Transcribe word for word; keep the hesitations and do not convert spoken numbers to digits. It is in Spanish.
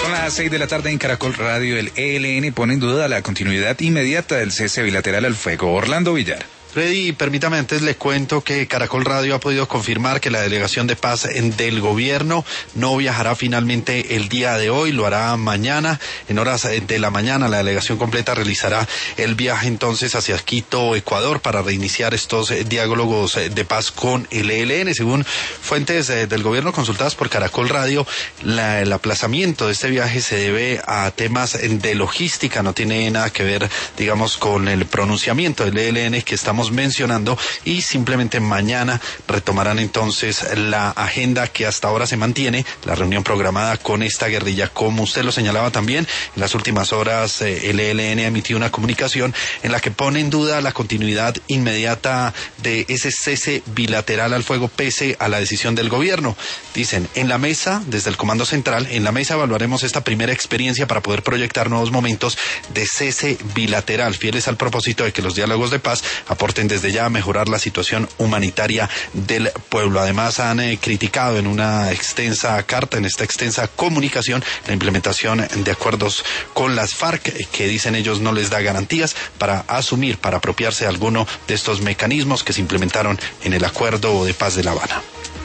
Son las seis de la tarde en Caracol Radio. El E L N pone en duda la continuidad inmediata del cese bilateral al fuego. Orlando Villar. Freddy, permítame antes le cuento que Caracol Radio ha podido confirmar que la delegación de paz del gobierno no viajará finalmente el día de hoy, lo hará mañana. En horas de la mañana la delegación completa realizará el viaje entonces hacia Quito, Ecuador, para reiniciar estos diálogos de paz con el E L N. Según fuentes del gobierno consultadas por Caracol Radio, la, el aplazamiento de este viaje se debe a temas de logística, no tiene nada que ver, digamos, con el pronunciamiento del E L N que estamos mencionando, y simplemente mañana retomarán entonces la agenda que hasta ahora se mantiene, la reunión programada con esta guerrilla. Como usted lo señalaba también, en las últimas horas eh, el E L N ha emitido una comunicación en la que pone en duda la continuidad inmediata de ese cese bilateral al fuego pese a la decisión del gobierno. Dicen, en la mesa, desde el Comando Central, en la mesa evaluaremos esta primera experiencia para poder proyectar nuevos momentos de cese bilateral, fieles al propósito de que los diálogos de paz aporten desde ya a mejorar la situación humanitaria del pueblo. Además han eh, criticado en una extensa carta, en esta extensa comunicación, la implementación de acuerdos con las FARC, eh, que dicen ellos no les da garantías para asumir, para apropiarse de alguno de estos mecanismos que se implementaron en el acuerdo de paz de La Habana.